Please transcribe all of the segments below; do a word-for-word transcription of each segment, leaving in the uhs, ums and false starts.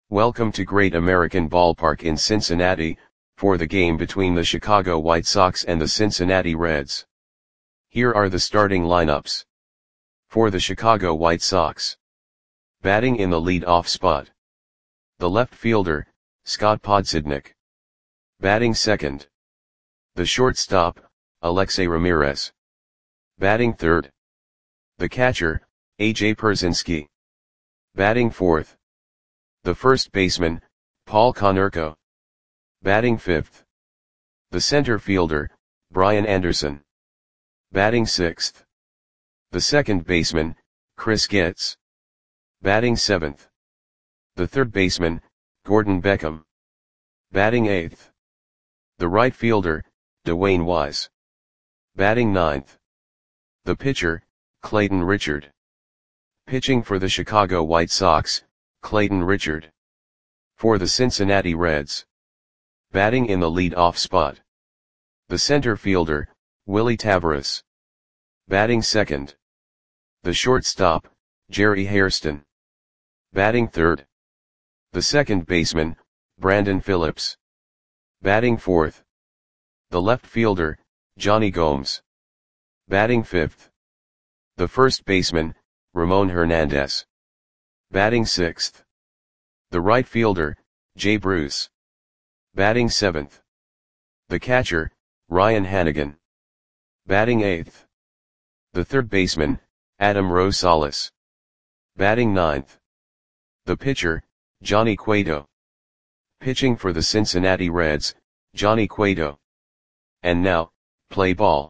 Welcome to Great American Ballpark in Cincinnati, for the game between the Chicago White Sox and the Cincinnati Reds. Here are the starting lineups. For the Chicago White Sox. Batting in the lead-off spot. The left fielder, Scott Podsednik. Batting second. The shortstop, Alexei Ramirez. Batting third. The catcher, A J Pierzynski. Batting fourth. The first baseman, Paul Konerko. Batting fifth. The center fielder, Brian Anderson. Batting sixth. The second baseman, Chris Getz. Batting seventh. The third baseman, Gordon Beckham. Batting eighth. The right fielder, Dwayne Wise. Batting ninth. The pitcher, Clayton Richard. Pitching for the Chicago White Sox, Clayton Richard. For the Cincinnati Reds. Batting in the lead-off spot. The center fielder, Willie Taveras. Batting second. The shortstop, Jerry Hairston. Batting third. The second baseman, Brandon Phillips. Batting fourth. The left fielder, Johnny Gomes. Batting fifth. The first baseman, Ramon Hernandez. Batting sixth. The right fielder, Jay Bruce. Batting seventh. The catcher, Ryan Hanigan. Batting eighth. The third baseman, Adam Rosales. Batting ninth. The pitcher, Johnny Cueto. Pitching for the Cincinnati Reds, Johnny Cueto. And now, play ball.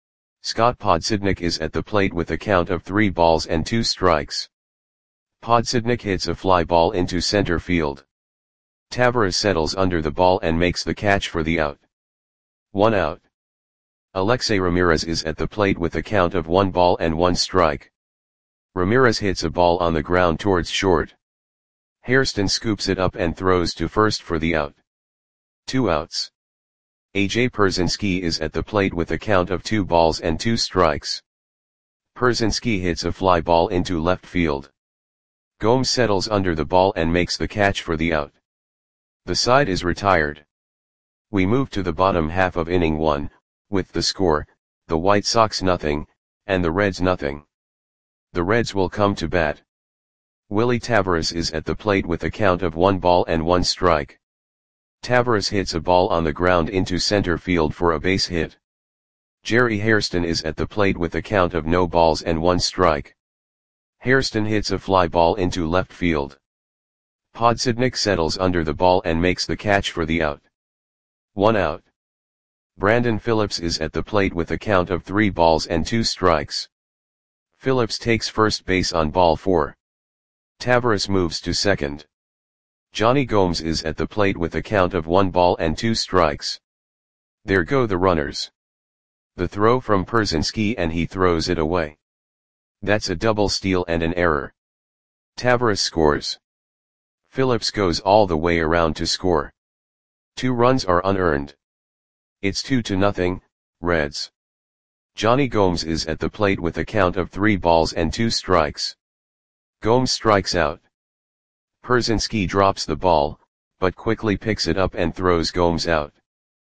Scott Podsednik is at the plate with a count of three balls and two strikes. Podsednik hits a fly ball into center field. Taveras settles under the ball and makes the catch for the out. One out. Alexei Ramirez is at the plate with a count of one ball and one strike. Ramirez hits a ball on the ground towards short. Hairston scoops it up and throws to first for the out. Two outs. A J Pierzynski is at the plate with a count of two balls and two strikes. Pierzynski hits a fly ball into left field. Gomes settles under the ball and makes the catch for the out. The side is retired. We move to the bottom half of inning one, with the score, the White Sox nothing, and the Reds nothing. The Reds will come to bat. Willie Taveras is at the plate with a count of one ball and one strike. Taveras hits a ball on the ground into center field for a base hit. Jerry Hairston is at the plate with a count of no balls and one strike. Hairston hits a fly ball into left field. Podsednik settles under the ball and makes the catch for the out. One out. Brandon Phillips is at the plate with a count of three balls and two strikes. Phillips takes first base on ball four. Taveras moves to second. Johnny Gomes is at the plate with a count of one ball and two strikes. There go the runners. The throw from Pierzynski and he throws it away. That's a double steal and an error. Taveras scores. Phillips goes all the way around to score. Two runs are unearned. It's two to nothing, Reds. Johnny Gomes is at the plate with a count of three balls and two strikes. Gomes strikes out. Pierzynski drops the ball, but quickly picks it up and throws Gomes out.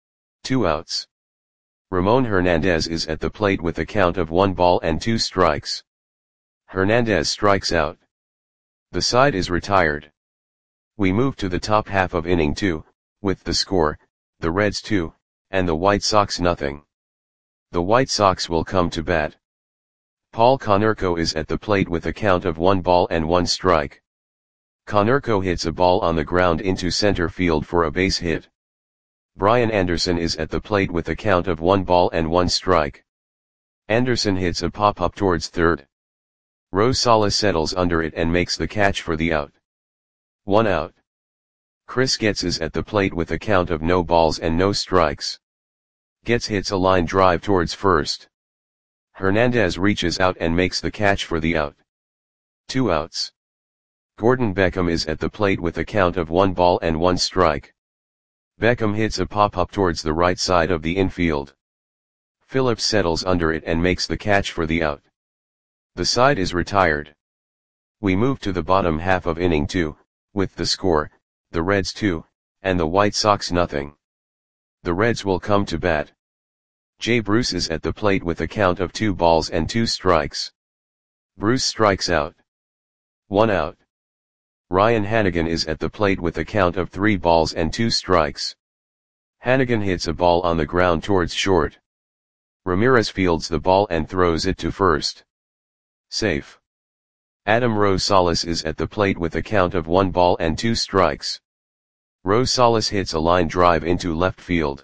Two outs. Ramon Hernandez is at the plate with a count of one ball and two strikes. Hernandez strikes out. The side is retired. We move to the top half of inning two, with the score, the Reds two, and the White Sox nothing. The White Sox will come to bat. Paul Konerko is at the plate with a count of one ball and one strike. Konerko hits a ball on the ground into center field for a base hit. Brian Anderson is at the plate with a count of one ball and one strike. Anderson hits a pop-up towards third. Rosales settles under it and makes the catch for the out. One out. Chris Getz is at the plate with a count of no balls and no strikes. Getz hits a line drive towards first. Hernandez reaches out and makes the catch for the out. Two outs. Gordon Beckham is at the plate with a count of one ball and one strike. Beckham hits a pop-up towards the right side of the infield. Phillips settles under it and makes the catch for the out. The side is retired. We move to the bottom half of inning two, with the score, the Reds two, and the White Sox nothing. The Reds will come to bat. Jay Bruce is at the plate with a count of two balls and two strikes. Bruce strikes out. One out. Ryan Hanigan is at the plate with a count of three balls and two strikes. Hanigan hits a ball on the ground towards short. Ramirez fields the ball and throws it to first. Safe. Adam Rosales is at the plate with a count of one ball and two strikes. Rosales hits a line drive into left field.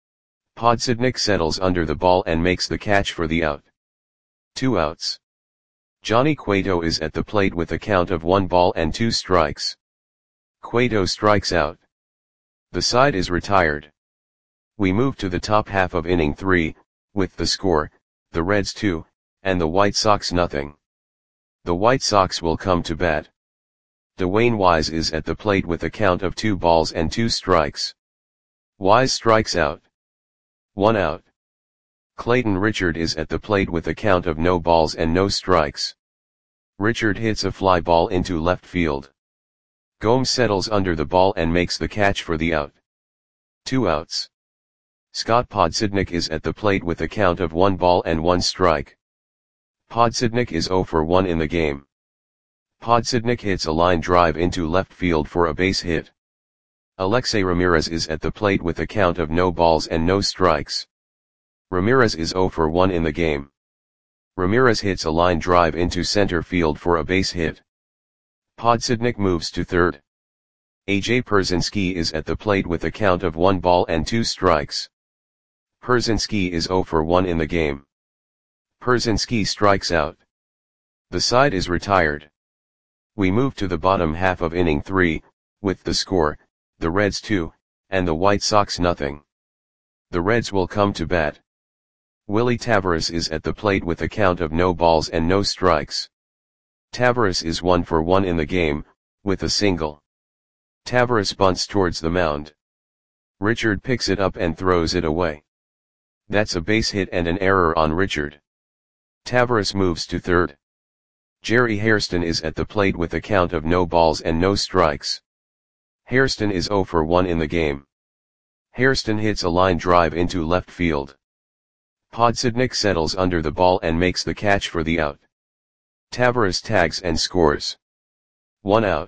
Podsednik settles under the ball and makes the catch for the out. Two outs. Johnny Cueto is at the plate with a count of one ball and two strikes. Cueto strikes out. The side is retired. We move to the top half of inning three, with the score, the Reds two, and the White Sox nothing. The White Sox will come to bat. Dwayne Wise is at the plate with a count of two balls and two strikes. Wise strikes out. One out. Clayton Richard is at the plate with a count of no balls and no strikes. Richard hits a fly ball into left field. Gomes settles under the ball and makes the catch for the out. Two outs. Scott Podsednik is at the plate with a count of one ball and one strike. Podsednik is zero for one in the game. Podsednik hits a line drive into left field for a base hit. Alexei Ramirez is at the plate with a count of no balls and no strikes. Ramirez is zero for one in the game. Ramirez hits a line drive into center field for a base hit. Podsednik moves to third. A J Pierzynski is at the plate with a count of one ball and two strikes. Pierzynski is zero for one in the game. Pierzynski strikes out. The side is retired. We move to the bottom half of inning three, with the score, the Reds two, and the White Sox nothing. The Reds will come to bat. Willie Taveras is at the plate with a count of no balls and no strikes. Taveras is one for one in the game, with a single. Taveras bunts towards the mound. Richard picks it up and throws it away. That's a base hit and an error on Richard. Taveras moves to third. Jerry Hairston is at the plate with a count of no balls and no strikes. Hairston is zero for one in the game. Hairston hits a line drive into left field. Podsednik settles under the ball and makes the catch for the out. Taveras tags and scores. One out.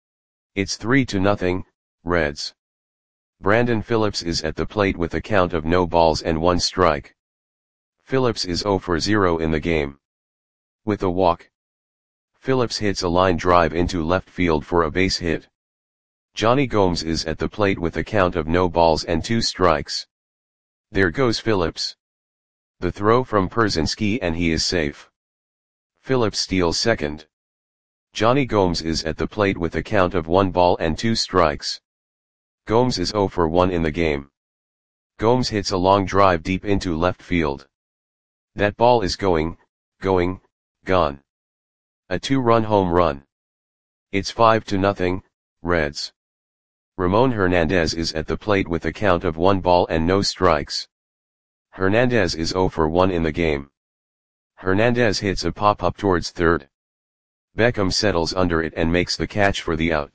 It's three to nothing, Reds. Brandon Phillips is at the plate with a count of no balls and one strike. Phillips is zero for zero in the game. With a walk. Phillips hits a line drive into left field for a base hit. Johnny Gomes is at the plate with a count of no balls and two strikes. There goes Phillips. The throw from Pierzynski and he is safe. Phillips steals second. Johnny Gomes is at the plate with a count of one ball and two strikes. Gomes is zero for one in the game. Gomes hits a long drive deep into left field. That ball is going, going, gone. A two-run home run. It's five to nothing, Reds. Ramon Hernandez is at the plate with a count of one ball and no strikes. Hernandez is zero for one in the game. Hernandez hits a pop-up towards third. Beckham settles under it and makes the catch for the out.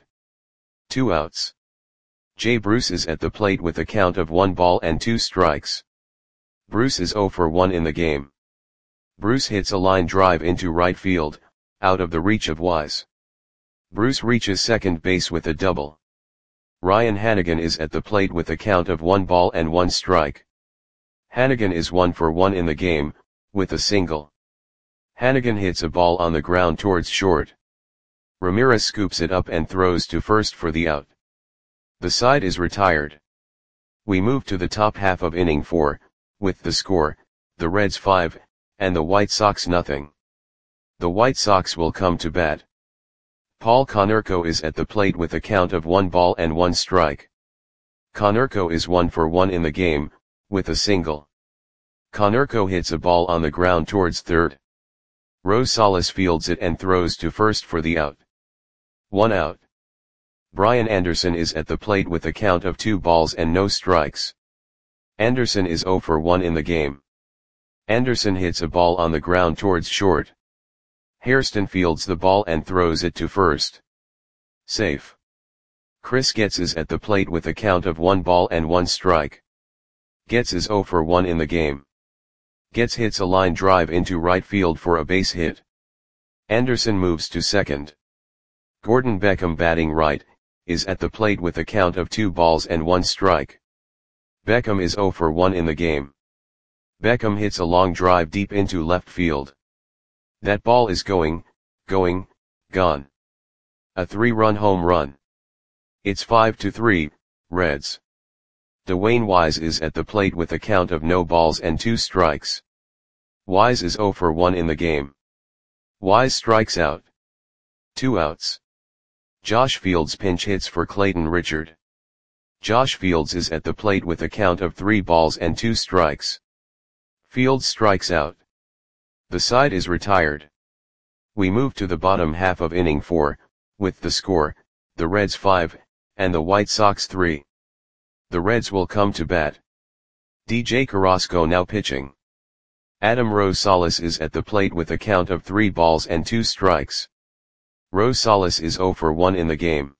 Two outs. Jay Bruce is at the plate with a count of one ball and two strikes. Bruce is zero for one in the game. Bruce hits a line drive into right field, out of the reach of Wise. Bruce reaches second base with a double. Ryan Hanigan is at the plate with a count of one ball and one strike. Hanigan is one for one in the game, with a single. Hanigan hits a ball on the ground towards short. Ramirez scoops it up and throws to first for the out. The side is retired. We move to the top half of inning four, with the score, the Reds five, and the White Sox nothing. The White Sox will come to bat. Paul Konerko is at the plate with a count of one ball and one strike. Konerko is one for one in the game, with a single. Konerko hits a ball on the ground towards third. Rosales fields it and throws to first for the out. One out. Brian Anderson is at the plate with a count of two balls and no strikes. Anderson is zero for one in the game. Anderson hits a ball on the ground towards short. Hairston fields the ball and throws it to first. Safe. Chris Getz is at the plate with a count of one ball and one strike. Getz is zero for one in the game. Getz hits a line drive into right field for a base hit. Anderson moves to second. Gordon Beckham, batting right, is at the plate with a count of two balls and one strike. Beckham is zero for one in the game. Beckham hits a long drive deep into left field. That ball is going, going, gone. A three-run home run. It's five to three, Reds. Dwayne Wise is at the plate with a count of no balls and two strikes. Wise is zero for one in the game. Wise strikes out. Two outs. Josh Fields pinch hits for Clayton Richard. Josh Fields is at the plate with a count of three balls and two strikes. Fields strikes out. The side is retired. We move to the bottom half of inning four, with the score, the Reds five, and the White Sox three. The Reds will come to bat. D J Carrasco now pitching. Adam Rosales is at the plate with a count of three balls and two strikes. Rosales is zero for one in the game.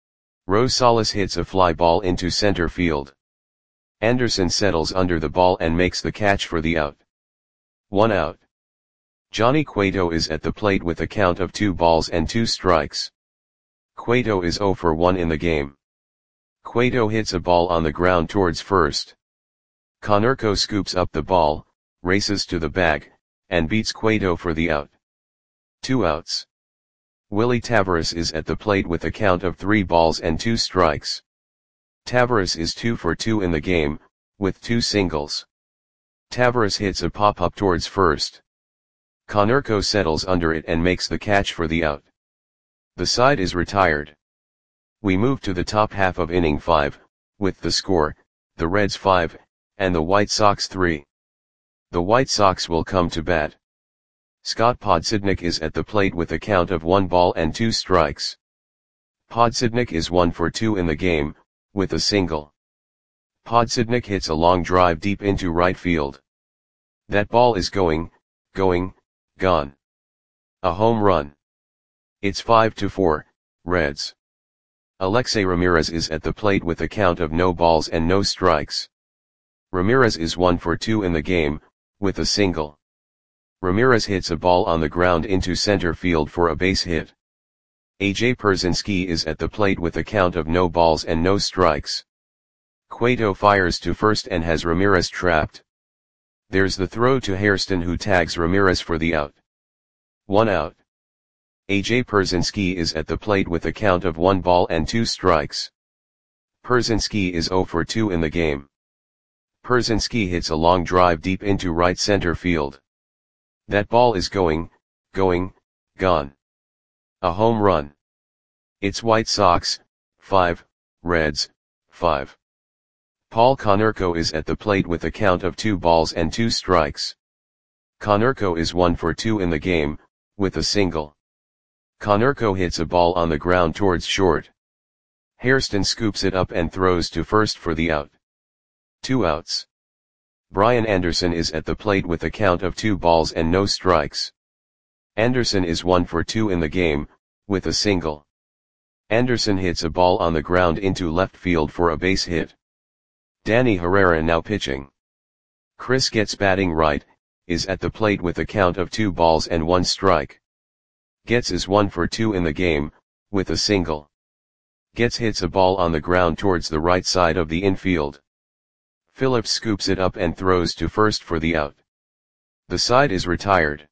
Rosales hits a fly ball into center field. Anderson settles under the ball and makes the catch for the out. One out. Johnny Cueto is at the plate with a count of two balls and two strikes. Cueto is zero for one in the game. Cueto hits a ball on the ground towards first. Konerko scoops up the ball, races to the bag, and beats Cueto for the out. Two outs. Willie Taveras is at the plate with a count of three balls and two strikes. Taveras is two for two in the game, with two singles. Taveras hits a pop-up towards first. Konerko settles under it and makes the catch for the out. The side is retired. We move to the top half of inning five, with the score, the Reds five, and the White Sox three. The White Sox will come to bat. Scott Podsednik is at the plate with a count of one ball and two strikes. Podsednik is one for two in the game, with a single. Podsednik hits a long drive deep into right field. That ball is going, going, gone. A home run. It's five to four, Reds. Alexei Ramirez is at the plate with a count of no balls and no strikes. Ramirez is one for two in the game, with a single. Ramirez hits a ball on the ground into center field for a base hit. A J Pierzynski is at the plate with a count of no balls and no strikes. Cueto fires to first and has Ramirez trapped. There's the throw to Hairston, who tags Ramirez for the out. One out. A J Pierzynski is at the plate with a count of one ball and two strikes. Pierzynski is zero for two in the game. Pierzynski hits a long drive deep into right center field. That ball is going, going, gone. A home run. It's White Sox five, Reds five. Paul Konerko is at the plate with a count of two balls and two strikes. Konerko is one for two in the game, with a single. Konerko hits a ball on the ground towards short. Hairston scoops it up and throws to first for the out. Two outs. Brian Anderson is at the plate with a count of two balls and no strikes. Anderson is one for two in the game, with a single. Anderson hits a ball on the ground into left field for a base hit. Danny Herrera now pitching. Chris Getz, batting right, is at the plate with a count of two balls and one strike. Getz is one for two in the game, with a single. Getz hits a ball on the ground towards the right side of the infield. Phillips scoops it up and throws to first for the out. The side is retired.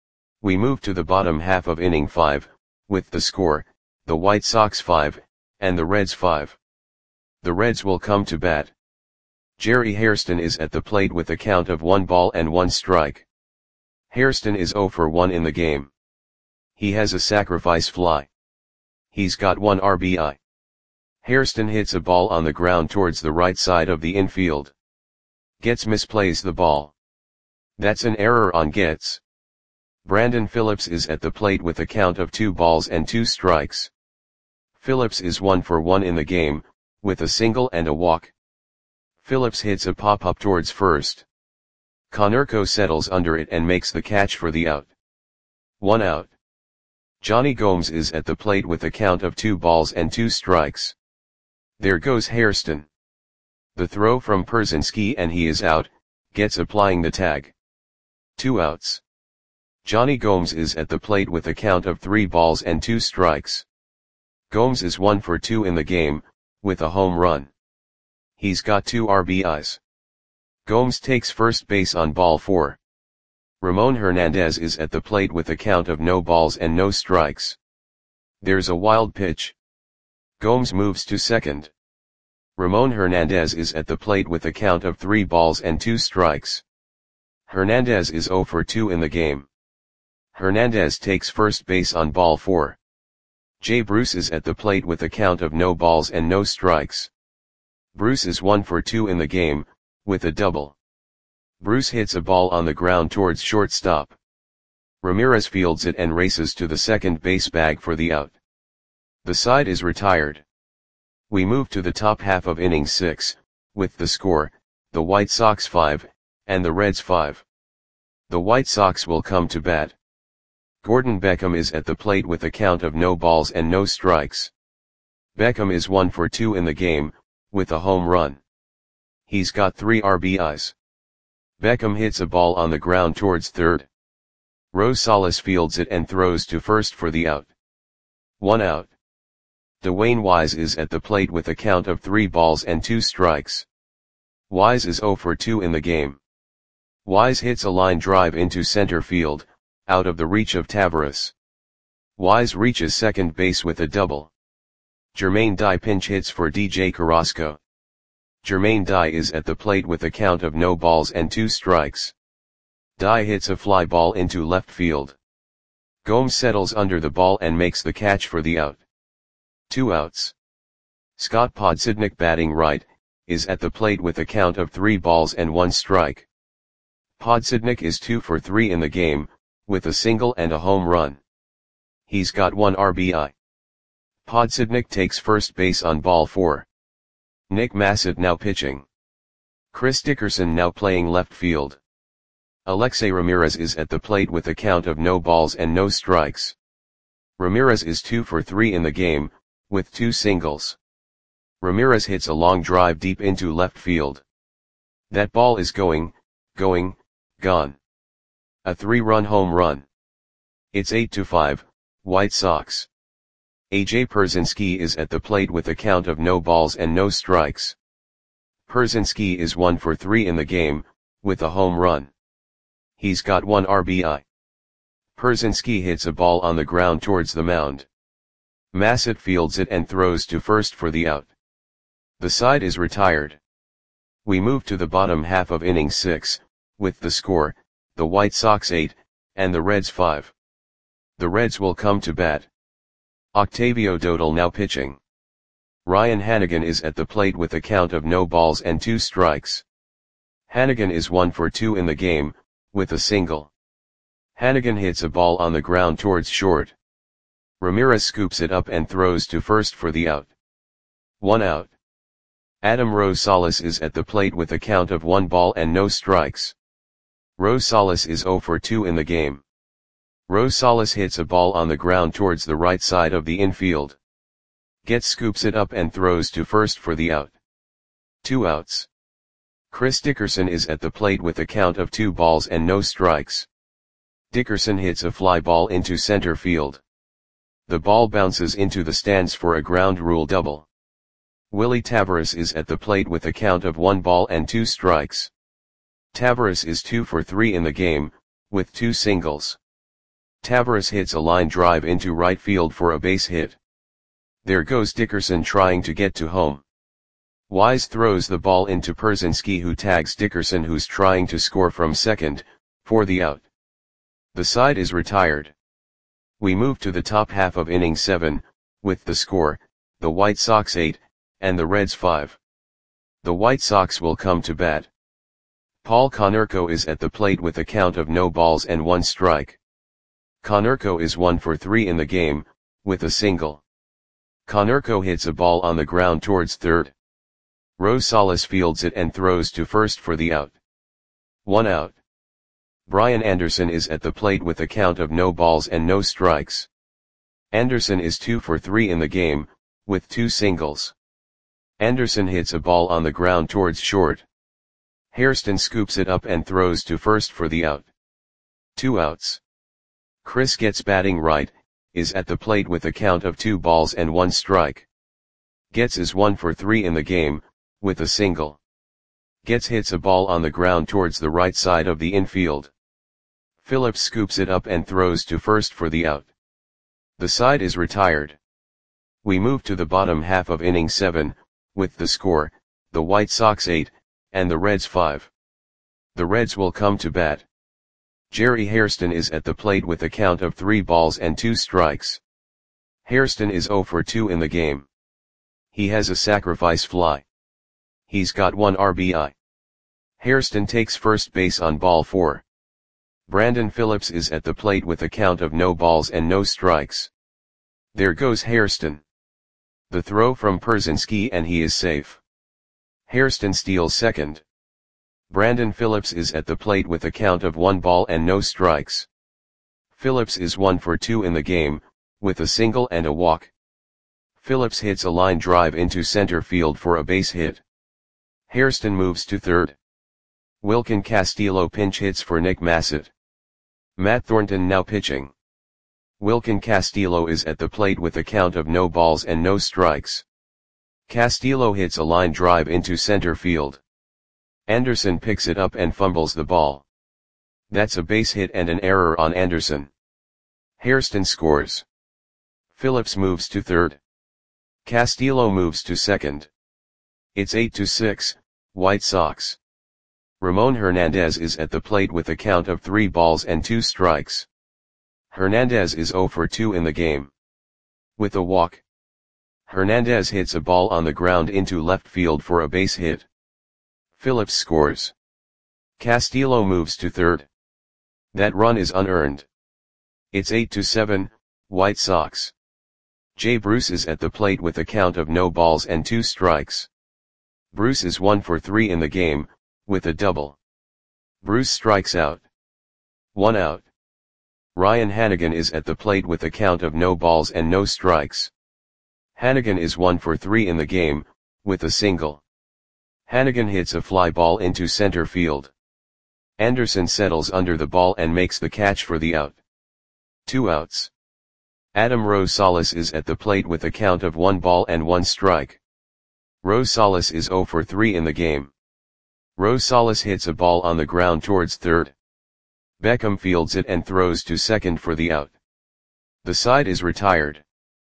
We move to the bottom half of inning five, with the score, the White Sox five, and the Reds five. The Reds will come to bat. Jerry Hairston is at the plate with a count of one ball and one strike. Hairston is zero for one in the game. He has a sacrifice fly. He's got one R B I. Hairston hits a ball on the ground towards the right side of the infield. Getz misplays the ball. That's an error on Getz. Brandon Phillips is at the plate with a count of two balls and two strikes. Phillips is one for one in the game, with a single and a walk. Phillips hits a pop-up towards first. Konerko settles under it and makes the catch for the out. One out. Johnny Gomes is at the plate with a count of two balls and two strikes. There goes Hairston. The throw from Pierzynski and he is out, gets applying the tag. Two outs. Johnny Gomes is at the plate with a count of three balls and two strikes. Gomes is one for two in the game, with a home run. He's got two R B Is. Gomes takes first base on ball four. Ramon Hernandez is at the plate with a count of no balls and no strikes. There's a wild pitch. Gomes moves to second. Ramon Hernandez is at the plate with a count of three balls and two strikes. Hernandez is zero for two in the game. Hernandez takes first base on ball four. Jay Bruce is at the plate with a count of no balls and no strikes. Bruce is one for two in the game, with a double. Bruce hits a ball on the ground towards shortstop. Ramirez fields it and races to the second base bag for the out. The side is retired. We move to the top half of inning six, with the score, the White Sox five, and the Reds five. The White Sox will come to bat. Gordon Beckham is at the plate with a count of no balls and no strikes. Beckham is one for two in the game, with a home run. He's got three R B Is. Beckham hits a ball on the ground towards third. Rosales fields it and throws to first for the out. One out. Dwayne Wise is at the plate with a count of three balls and two strikes. Wise is zero for two in the game. Wise hits a line drive into center field, out of the reach of Taveras. Wise reaches second base with a double. Jermaine Dye pinch hits for D J Carrasco. Jermaine Dye is at the plate with a count of no balls and two strikes. Dye hits a fly ball into left field. Gomes settles under the ball and makes the catch for the out. Two outs. Scott Podsednik, batting right, is at the plate with a count of three balls and one strike. Podsednik is two for three in the game, with a single and a home run. He's got one R B I. Podsednik takes first base on ball four. Nick Massett now pitching. Chris Dickerson now playing left field. Alexei Ramirez is at the plate with a count of no balls and no strikes. Ramirez is two for three in the game, with two singles. Ramirez hits a long drive deep into left field. That ball is going, going, gone. A three-run home run. It's eight to five, White Sox. A J Pierzynski is at the plate with a count of no balls and no strikes. Pierzynski is one for three in the game, with a home run. He's got one R B I. Pierzynski hits a ball on the ground towards the mound. Massett fields it and throws to first for the out. The side is retired. We move to the bottom half of inning six, with the score, the White Sox eight, and the Reds five. The Reds will come to bat. Octavio Dodal now pitching. Ryan Hanigan is at the plate with a count of no balls and two strikes. Hanigan is one for two in the game, with a single. Hanigan hits a ball on the ground towards short. Ramirez scoops it up and throws to first for the out. One out. Adam Rosales is at the plate with a count of one ball and no strikes. Rosales is zero for two in the game. Rosales hits a ball on the ground towards the right side of the infield. Getz scoops it up and throws to first for the out. Two outs. Chris Dickerson is at the plate with a count of two balls and no strikes. Dickerson hits a fly ball into center field. The ball bounces into the stands for a ground rule double. Willie Taveras is at the plate with a count of one ball and two strikes. Taveras is two for three in the game, with two singles. Taveras hits a line drive into right field for a base hit. There goes Dickerson trying to get to home. Wise throws the ball into Pierzynski, who tags Dickerson, who's trying to score from second, for the out. The side is retired. We move to the top half of inning seven, with the score, the White Sox eight, and the Reds five. The White Sox will come to bat. Paul Konerko is at the plate with a count of no balls and one strike. Konerko is one for three in the game, with a single. Konerko hits a ball on the ground towards third. Rosales fields it and throws to first for the out. One out. Brian Anderson is at the plate with a count of no balls and no strikes. Anderson is two for three in the game, with two singles. Anderson hits a ball on the ground towards short. Hairston scoops it up and throws to first for the out. Two outs. Chris Getz batting right, is at the plate with a count of two balls and one strike. Getz is one for three in the game, with a single. Getz hits a ball on the ground towards the right side of the infield. Phillips scoops it up and throws to first for the out. The side is retired. We move to the bottom half of inning seven, with the score, the White Sox eight, and the Reds five. The Reds will come to bat. Jerry Hairston is at the plate with a count of three balls and two strikes. Hairston is oh for two in the game. He has a sacrifice fly. He's got one R B I. Hairston takes first base on ball four. Brandon Phillips is at the plate with a count of no balls and no strikes. There goes Hairston. The throw from Pierzynski and he is safe. Hairston steals second. Brandon Phillips is at the plate with a count of one ball and no strikes. Phillips is one for two in the game, with a single and a walk. Phillips hits a line drive into center field for a base hit. Hairston moves to third. Wilkin Castillo pinch hits for Nick Massett. Matt Thornton now pitching. Wilkin Castillo is at the plate with a count of no balls and no strikes. Castillo hits a line drive into center field. Anderson picks it up and fumbles the ball. That's a base hit and an error on Anderson. Hairston scores. Phillips moves to third. Castillo moves to second. It's eight to six, White Sox. Ramon Hernandez is at the plate with a count of three balls and two strikes. Hernandez is oh for two in the game. With a walk. Hernandez hits a ball on the ground into left field for a base hit. Phillips scores. Castillo moves to third. That run is unearned. It's eight to seven, White Sox. Jay Bruce is at the plate with a count of no balls and two strikes. Bruce is one for three in the game, with a double. Bruce strikes out. One out. Ryan Hanigan is at the plate with a count of no balls and no strikes. Hanigan is one for three in the game, with a single. Hanigan hits a fly ball into center field. Anderson settles under the ball and makes the catch for the out. Two outs. Adam Rosales is at the plate with a count of one ball and one strike. Rosales is oh for three in the game. Rosales hits a ball on the ground towards third. Beckham fields it and throws to second for the out. The side is retired.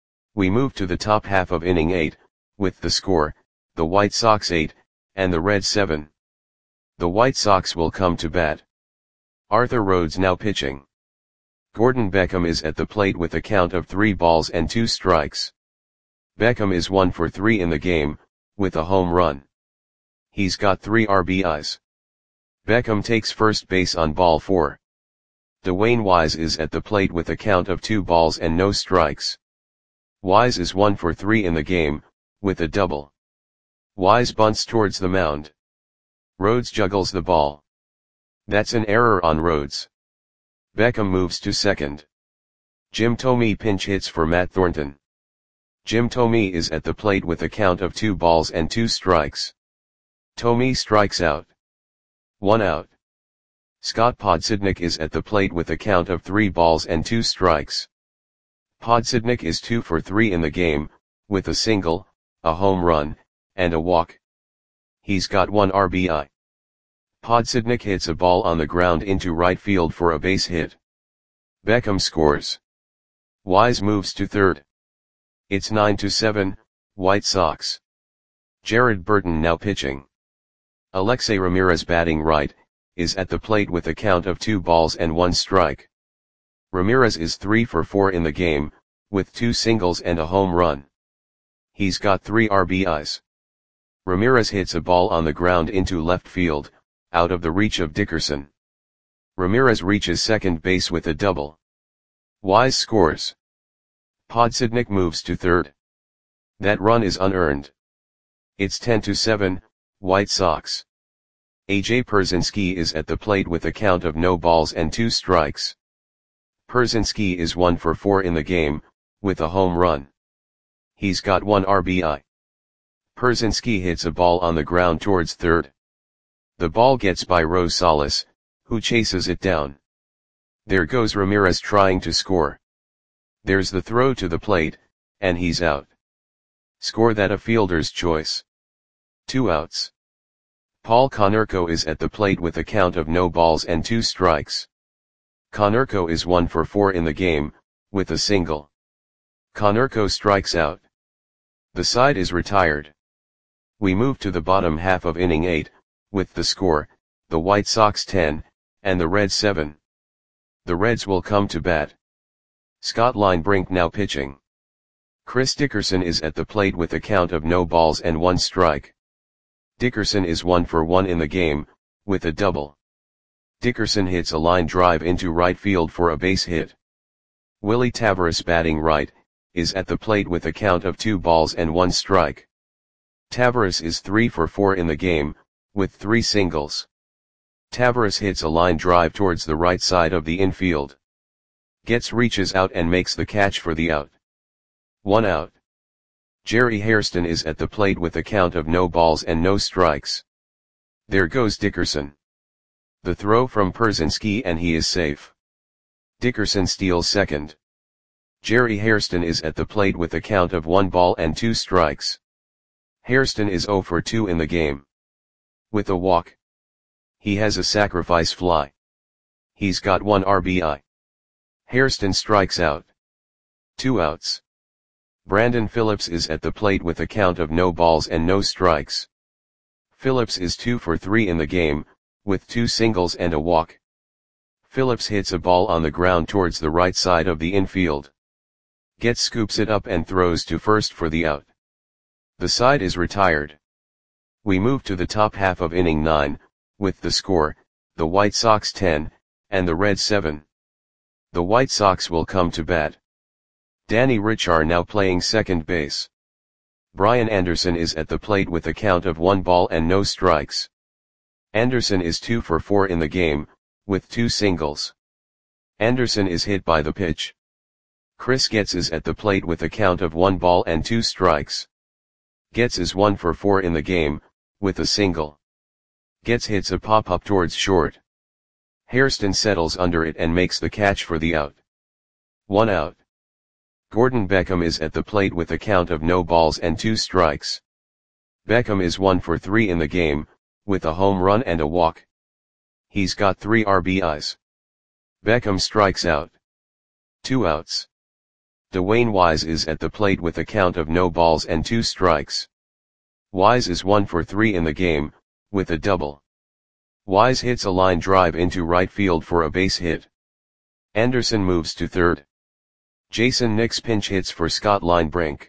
We move to the top half of inning eight, with the score, the White Sox eight, and the Reds seven. The White Sox will come to bat. Arthur Rhodes now pitching. Gordon Beckham is at the plate with a count of three balls and two strikes. Beckham is one for three in the game, with a home run. He's got three R B Is. Beckham takes first base on ball four. Dwayne Wise is at the plate with a count of two balls and no strikes. Wise is one for three in the game, with a double. Wise bunts towards the mound. Rhodes juggles the ball. That's an error on Rhodes. Beckham moves to second. Jim Thome pinch hits for Matt Thornton. Jim Thome is at the plate with a count of two balls and two strikes. Thome strikes out. One out. Scott Podsednik is at the plate with a count of three balls and two strikes. Podsednik is two for three in the game, with a single, a home run, and a walk. He's got one R B I. Podsednik hits a ball on the ground into right field for a base hit. Beckham scores. Wise moves to third. It's nine to seven, White Sox. Jared Burton now pitching. Alexei Ramirez batting right, is at the plate with a count of two balls and one strike. Ramirez is three for four in the game, with two singles and a home run. He's got three R B Is. Ramirez hits a ball on the ground into left field, out of the reach of Dickerson. Ramirez reaches second base with a double. Wise scores. Podsednik moves to third. That run is unearned. It's ten to seven, White Sox. A J Pierzynski is at the plate with a count of no balls and two strikes. Pierzynski is one for four in the game, with a home run. He's got one R B I. Pierzynski hits a ball on the ground towards third. The ball gets by Rosales, who chases it down. There goes Ramirez trying to score. There's the throw to the plate, and he's out. Score that a fielder's choice. Two outs. Paul Konerko is at the plate with a count of no balls and two strikes. Konerko is one for four in the game, with a single. Konerko strikes out. The side is retired. We move to the bottom half of inning eight, with the score, the White Sox ten, and the Reds seven. The Reds will come to bat. Scott Linebrink now pitching. Chris Dickerson is at the plate with a count of no balls and one strike. Dickerson is one for one in the game, with a double. Dickerson hits a line drive into right field for a base hit. Willie Taveras, batting right, is at the plate with a count of two balls and one strike. Taveras is three for four in the game, with three singles. Taveras hits a line drive towards the right side of the infield. Getz reaches out and makes the catch for the out. One out. Jerry Hairston is at the plate with a count of no balls and no strikes. There goes Dickerson. The throw from Pierzynski and he is safe. Dickerson steals second. Jerry Hairston is at the plate with a count of one ball and two strikes. Hairston is zero for two in the game. With a walk. He has a sacrifice fly. He's got one R B I. Hairston strikes out. Two outs. Brandon Phillips is at the plate with a count of no balls and no strikes. Phillips is two for three in the game, with two singles and a walk. Phillips hits a ball on the ground towards the right side of the infield. Getz scoops it up and throws to first for the out. The side is retired. We move to the top half of inning nine, with the score, the White Sox ten, and the Reds seven. The White Sox will come to bat. Danny Richard now playing second base. Brian Anderson is at the plate with a count of one ball and no strikes. Anderson is two for four in the game, with two singles. Anderson is hit by the pitch. Chris Getz is at the plate with a count of one ball and two strikes. Getz is one for four in the game, with a single. Getz hits a pop-up towards short. Hairston settles under it and makes the catch for the out. One out. Gordon Beckham is at the plate with a count of no balls and two strikes. Beckham is one for three in the game, with a home run and a walk. He's got three R B Is. Beckham strikes out. Two outs. Dwayne Wise is at the plate with a count of no balls and two strikes. Wise is one for three in the game, with a double. Wise hits a line drive into right field for a base hit. Anderson moves to third. Jason Nix pinch hits for Scott Linebrink.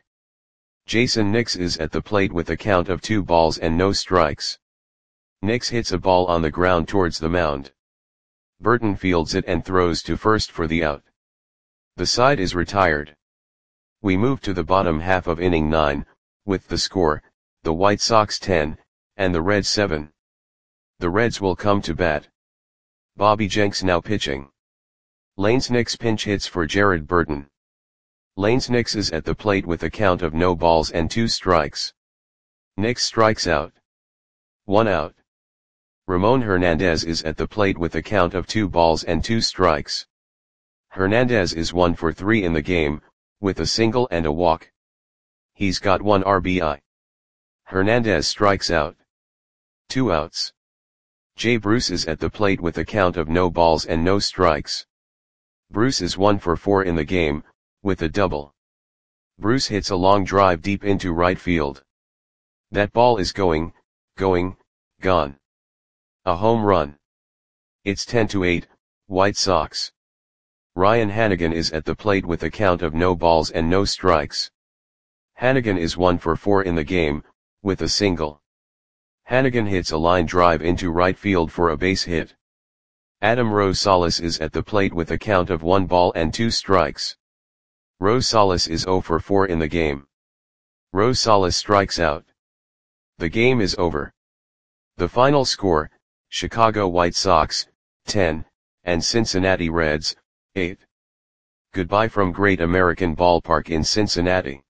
Jason Nix is at the plate with a count of two balls and no strikes. Nix hits a ball on the ground towards the mound. Burton fields it and throws to first for the out. The side is retired. We move to the bottom half of inning nine, with the score, the White Sox ten, and the Reds seven. The Reds will come to bat. Bobby Jenks now pitching. Lanes Nix pinch hits for Jared Burton. Lanes Nix is at the plate with a count of no balls and two strikes. Nix strikes out. One out. Ramon Hernandez is at the plate with a count of two balls and two strikes. Hernandez is one for three in the game, with a single and a walk. He's got one R B I. Hernandez strikes out. Two outs. Jay Bruce is at the plate with a count of no balls and no strikes. Bruce is one for four in the game, with a double. Bruce hits a long drive deep into right field. That ball is going, going, gone. A home run. It's ten to eight, White Sox. Ryan Hanigan is at the plate with a count of no balls and no strikes. Hanigan is one for four in the game, with a single. Hanigan hits a line drive into right field for a base hit. Adam Rosales is at the plate with a count of one ball and two strikes. Rosales is zero for four in the game. Rosales strikes out. The game is over. The final score, Chicago White Sox, ten, and Cincinnati Reds, eight. Goodbye from Great American Ballpark in Cincinnati.